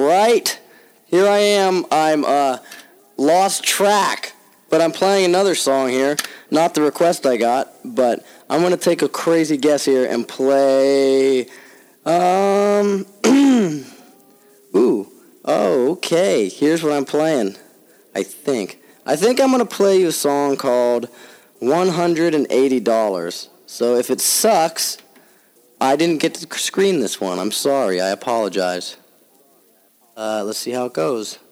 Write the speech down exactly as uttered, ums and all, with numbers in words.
right, here I am. I'm uh, lost track, but I'm playing another song here. Not the request I got, but I'm going to take a crazy guess here and play... Um, ooh, oh, okay. Here's what I'm playing, I think. I think I'm going to play you a song called one hundred eighty dollars. So if it sucks, I didn't get to screen this one. I'm sorry. I apologize. Uh, let's see how it goes.